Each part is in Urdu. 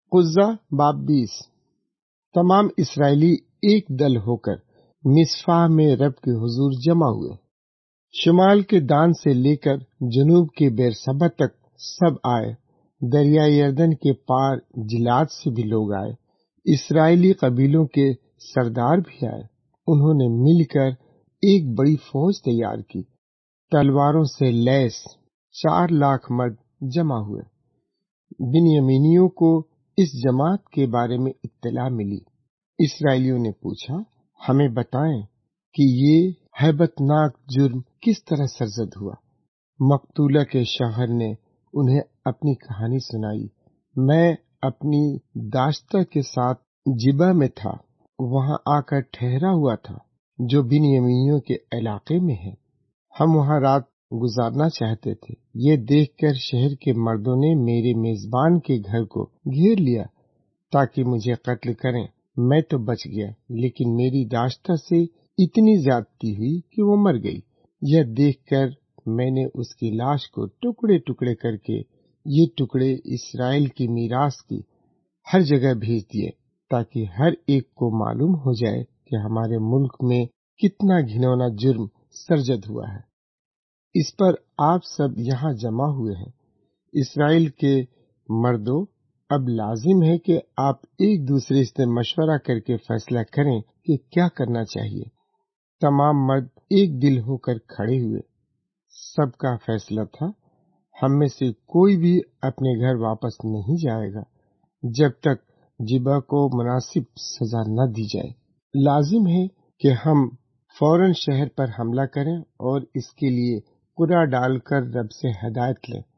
قزہ باب 20۔ تمام اسرائیلی ایک دل ہو کر مصفا میں رب کے حضور جمع ہوئے۔ شمال کے دان سے لے کر جنوب کے بیرسبا تک سب آئے۔ دریائے یردن کے پار جلاد سے بھی لوگ آئے۔ اسرائیلی قبیلوں کے سردار بھی آئے۔ انہوں نے مل کر ایک بڑی فوج تیار کی۔ تلواروں سے لیس 4,00,000 مرد جمع ہوئے۔ بنیامینیوں کو اس جماعت کے بارے میں اطلاع ملی۔ اسرائیلیوں نے پوچھا، ہمیں بتائیں کہ یہ ہیبت ناک جرم کس طرح سرزد ہوا؟ مقتولہ کے شوہر نے انہیں اپنی کہانی سنائی۔ میں اپنی داشتہ کے ساتھ جبہ میں تھا، وہاں آ کر ٹھہرا ہوا تھا جو بنیامینیوں کے علاقے میں ہے۔ ہم وہاں رات گزارنا چاہتے تھے۔ یہ دیکھ کر شہر کے مردوں نے میرے میزبان کے گھر کو گھیر لیا تاکہ مجھے قتل کریں۔ میں تو بچ گیا، لیکن میری داشتہ سے اتنی زیادتی ہوئی کہ وہ مر گئی۔ یہ دیکھ کر میں نے اس کی لاش کو ٹکڑے ٹکڑے کر کے یہ ٹکڑے اسرائیل کی میراث کی ہر جگہ بھیج دیے، تاکہ ہر ایک کو معلوم ہو جائے کہ ہمارے ملک میں کتنا گھنونا جرم سرزد ہوا ہے۔ اس پر آپ سب یہاں جمع ہوئے ہیں۔ اسرائیل کے مردوں، اب لازم ہے کہ آپ ایک دوسرے سے مشورہ کر کے فیصلہ کریں کہ کیا کرنا چاہیے۔ تمام مرد ایک دل ہو کر کھڑے ہوئے۔ سب کا فیصلہ تھا، ہم میں سے کوئی بھی اپنے گھر واپس نہیں جائے گا جب تک جبہ کو مناسب سزا نہ دی جائے۔ لازم ہے کہ ہم فوراً شہر پر حملہ کریں اور اس کے لیے قرعہ ڈال کر رب سے ہدایت لیں۔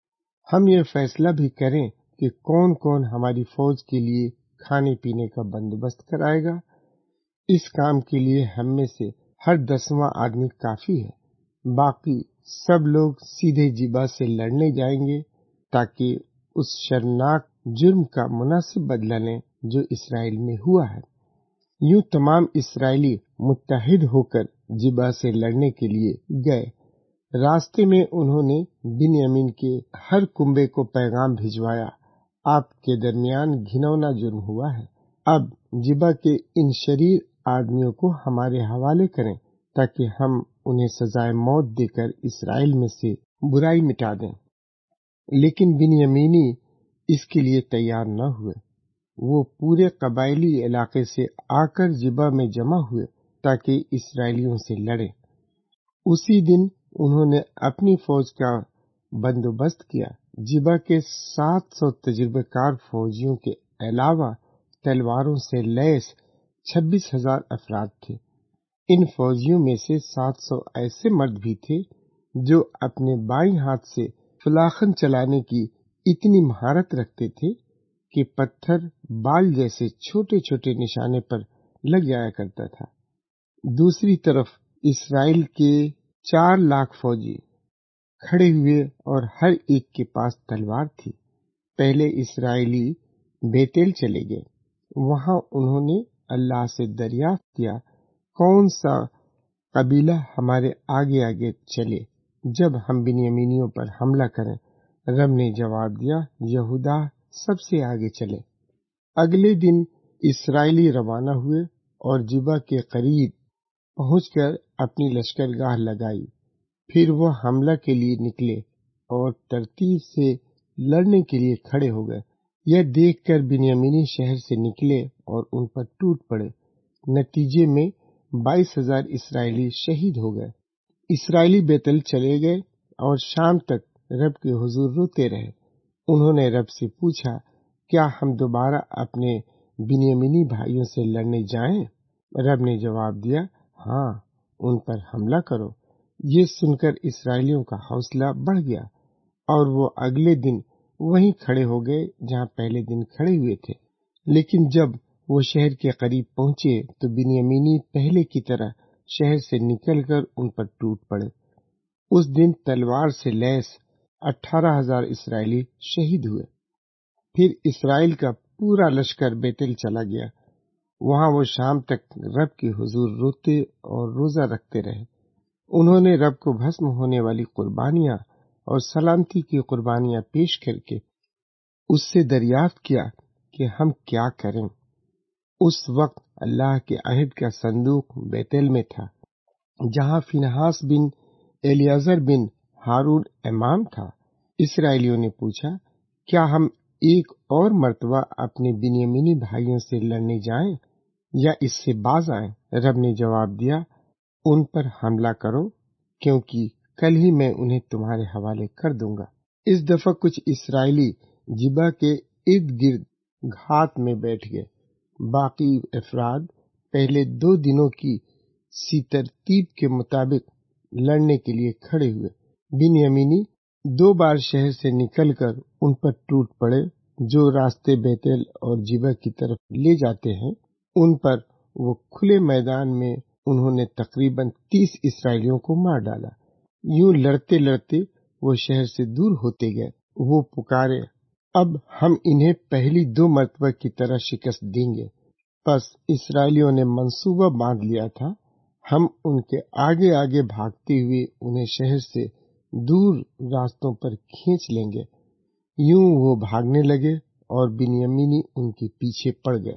ہم یہ فیصلہ بھی کریں کہ کون کون ہماری فوج کے لیے کھانے پینے کا بندوبست کرائے گا۔ اس کام کے لیے ہم میں سے ہر 10واں آدمی کافی ہے۔ باقی سب لوگ سیدھے جبہ سے لڑنے جائیں گے تاکہ اس شرمناک جرم کا مناسب بدلہ لیں جو اسرائیل میں ہوا ہے۔ یوں تمام اسرائیلی متحد ہو کر جبہ سے لڑنے کے لیے گئے۔ راستے میں انہوں نے بنیامین کے ہر کنبے کو پیغام بھجوایا، آپ کے درمیان گھنونا جرم ہوا ہے۔ اب جبہ کے ان شریر آدمیوں کو ہمارے حوالے کریں تاکہ ہم انہیں سزائے موت دے کر اسرائیل میں سے برائی مٹا دیں۔ لیکن بنیامینی اس کے لیے تیار نہ ہوئے۔ وہ پورے قبائلی علاقے سے آ کر جبہ میں جمع ہوئے تاکہ اسرائیلیوں سے لڑیں۔ اسی دن انہوں نے اپنی فوج کا بندوبست کیا۔ جبہ کے 700 تجربہ کار فوجیوں کے علاوہ تلواروں سے لیس 26,000 افراد تھے۔ ان فوجیوں میں سے 700 ایسے مرد بھی تھے جو اپنے بائیں ہاتھ سے فلاخن چلانے کی اتنی مہارت رکھتے تھے کہ پتھر بال جیسے چھوٹے چھوٹے نشانے پر لگ جایا کرتا تھا۔ دوسری طرف اسرائیل کے 4,00,000 فوجی کھڑے ہوئے اور ہر ایک کے پاس تلوار تھی۔ پہلے اسرائیلی بیتیل چلے گئے۔ وہاں انہوں نے اللہ سے دریافت کیا، کون سا قبیلہ ہمارے آگے آگے چلے جب ہم بنیامینیوں پر حملہ کریں؟ رب نے جواب دیا، یہودا سب سے آگے چلے۔ اگلے دن اسرائیلی روانہ ہوئے اور جبہ کے قریب پہنچ کر اپنی لشکرگاہ لگائی۔ پھر وہ حملہ کے لیے نکلے اور ترتیب سے لڑنے کے لیے کھڑے ہو گئے۔ یہ دیکھ کر بنیامینی شہر سے نکلے اور ان پر ٹوٹ پڑے۔ نتیجے میں 22,000 اسرائیلی شہید ہو گئے۔ اسرائیلی بیتل چلے گئے اور شام تک رب کے حضور روتے رہے۔ انہوں نے رب سے پوچھا، کیا ہم دوبارہ اپنے بنیامینی بھائیوں سے لڑنے جائیں؟ رب نے جواب دیا، ہاں، ان پر حملہ کرو۔ یہ سن کر اسرائیلیوں کا حوصلہ بڑھ گیا اور وہ اگلے دن وہیں کھڑے ہو گئے جہاں پہلے دن کھڑے ہوئے تھے۔ لیکن جب وہ شہر کے قریب پہنچے تو بنیامینی پہلے کی طرح شہر سے نکل کر ان پر ٹوٹ پڑے۔ اس دن تلوار سے لیس 18,000 اسرائیلی شہید ہوئے۔ پھر اسرائیل کا پورا لشکر بیتل چلا گیا۔ وہاں وہ شام تک رب کے حضور روتے اور روزہ رکھتے رہے۔ انہوں نے رب کو بھسم ہونے والی قربانیاں اور سلامتی کی قربانیاں پیش کر کے اس سے دریافت کیا کہ ہم کیا کریں۔ اس وقت اللہ کے عہد کا صندوق بیتل میں تھا، جہاں فنحاس بن الیعزر بن ہارون امام تھا۔ اسرائیلیوں نے پوچھا، کیا ہم ایک اور مرتبہ اپنے بنیامینی بھائیوں سے لڑنے جائیں یا اس سے باز آئیں؟ رب نے جواب دیا، ان پر حملہ کرو، کیونکہ کل ہی میں انہیں تمہارے حوالے کر دوں گا۔ اس دفعہ کچھ اسرائیلی جبہ کے ارد گرد گھات میں بیٹھ گئے۔ باقی افراد پہلے 2 دنوں کی سی ترتیب کے مطابق لڑنے کے لیے کھڑے ہوئے۔ بنیامینی 2 بار شہر سے نکل کر ان پر ٹوٹ پڑے جو راستے بیتل اور جبہ کی طرف لے جاتے ہیں۔ ان پر وہ کھلے میدان میں انہوں نے تقریباً 30 اسرائیلیوں کو مار ڈالا۔ یوں لڑتے لڑتے وہ شہر سے دور ہوتے گئے۔ وہ پکارے، اب ہم انہیں پہلی 2 مرتبہ کی طرح شکست دیں گے۔ پس اسرائیلیوں نے منصوبہ باندھ لیا تھا، ہم ان کے آگے آگے بھاگتے ہوئے انہیں شہر سے دور راستوں پر کھینچ لیں گے۔ یوں وہ بھاگنے لگے اور بنیامینی ان کے پیچھے پڑ گئے،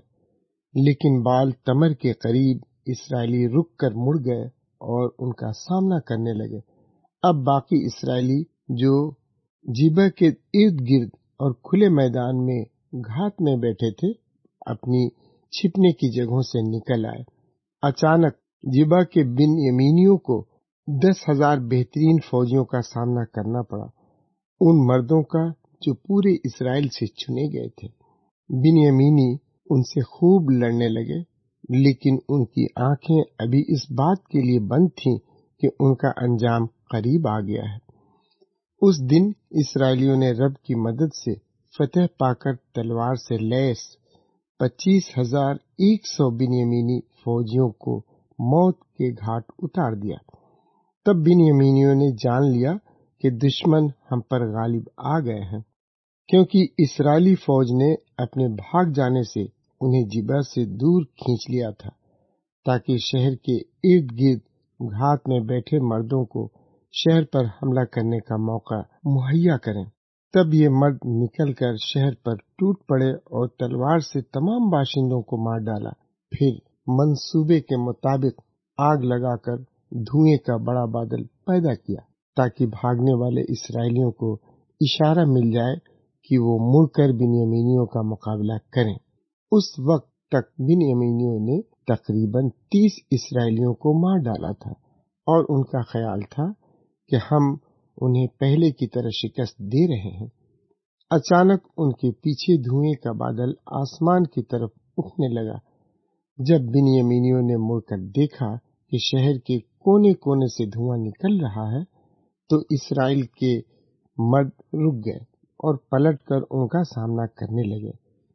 لیکن بال تمر کے قریب اسرائیلی رک کر مڑ گئے اور ان کا سامنا کرنے لگے۔ اب باقی اسرائیلی جو جبہ کے ارد گرد اور کھلے میدان میں گھات میں بیٹھے تھے، اپنی چھپنے کی جگہوں سے نکل آئے۔ اچانک جبہ کے بنیامینیوں کو 10,000 بہترین فوجیوں کا سامنا کرنا پڑا، ان مردوں کا جو پورے اسرائیل سے چنے گئے تھے۔ بنیامینی ان سے خوب لڑنے لگے، لیکن ان کی آنکھیں ابھی اس بات کے لیے بند تھیں کہ ان کا انجام قریب آ گیا ہے۔ اس دن اسرائیلیوں نے رب کی مدد سے فتح پا کر تلوار سے لیس 25,100 بنیامینی فوجیوں کو موت کے گھاٹ اتار دیا۔ تب بنیامینیوں نے جان لیا کہ دشمن ہم پر غالب آ گئے ہیں، کیونکہ اسرائیلی فوج نے اپنے بھاگ جانے سے انہیں جبہ سے دور کھینچ لیا تھا، تاکہ شہر کے ارد گرد گھات میں بیٹھے مردوں کو شہر پر حملہ کرنے کا موقع مہیا کریں۔ تب یہ مرد نکل کر شہر پر ٹوٹ پڑے اور تلوار سے تمام باشندوں کو مار ڈالا۔ پھر منصوبے کے مطابق آگ لگا کر دھوئیں کا بڑا بادل پیدا کیا، تاکہ بھاگنے والے اسرائیلیوں کو اشارہ مل جائے کہ وہ مڑ کر بنیامینیوں کا مقابلہ کریں۔ اس وقت تک بنیامینیوں نے تقریباً 30 اسرائیلیوں کو مار ڈالا تھا، اور ان کا خیال تھا کہ ہم انہیں پہلے کی طرح شکست دے رہے ہیں۔ اچانک ان کے پیچھے دھوئیں کا بادل آسمان کی طرف اٹھنے لگا۔ جب بنیامینیوں نے مڑ کر دیکھا کہ شہر کے کونے کونے سے دھواں نکل رہا ہے، تو اسرائیل کے مرد رک گئے اور پلٹ کر ان کا سامنا کرنے لگے۔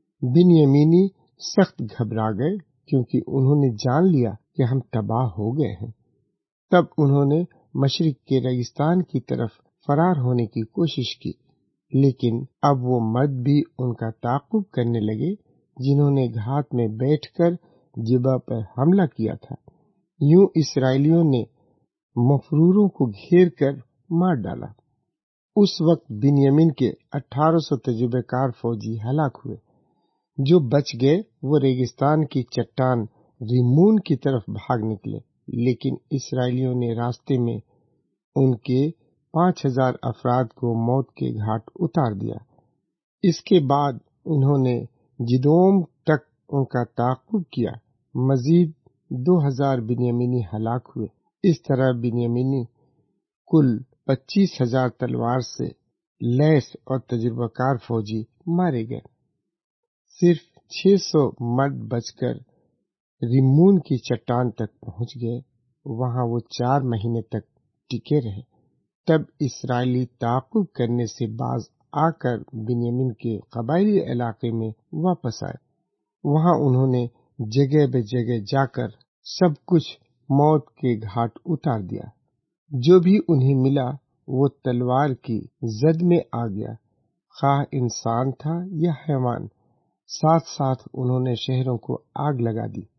بنیامینی سخت گھبرا گئے، کیونکہ انہوں نے جان لیا کہ ہم تباہ ہو گئے ہیں۔ تب انہوں نے مشرق کے ریگستان کی طرف فرار ہونے کی کوشش کی، لیکن اب وہ مرد بھی ان کا تعاقب کرنے لگے جنہوں نے گھات میں بیٹھ کر جبہ پر حملہ کیا تھا۔ یوں اسرائیلیوں نے مفروروں کو گھیر کر مار ڈالا۔ اس وقت بنیامین کے 1800 تجربہ کار فوجی ہلاک ہوئے۔ جو بچ گئے وہ ریگستان کی چٹان ریمون کی طرف بھاگ نکلے، لیکن اسرائیلیوں نے راستے میں ان کے 5,000 افراد کو موت کے گھاٹ اتار دیا۔ اس کے بعد انہوں نے جدوم تک ان کا تعاقب کیا۔ مزید 2,000 بنیامینی ہلاک ہوئے۔ اس طرح بنیامینی کل 25,000 تلوار سے لیس اور تجربہ کار فوجی مارے گئے۔ صرف 600 مرد بچ کر ریمون کی چٹان تک پہنچ گئے۔ وہاں وہ 4 مہینے تک ٹکے رہے۔ تب اسرائیلی تعاقب کرنے سے باز آ کر بنیامین کے قبائلی علاقے میں واپس آئے۔ وہاں انہوں نے جگہ بے جگہ جا کر سب کچھ موت کے گھاٹ اتار دیا۔ جو بھی انہیں ملا وہ تلوار کی زد میں آ گیا، خواہ انسان تھا یا حیوان۔ ساتھ ساتھ انہوں نے شہروں کو آگ لگا دی۔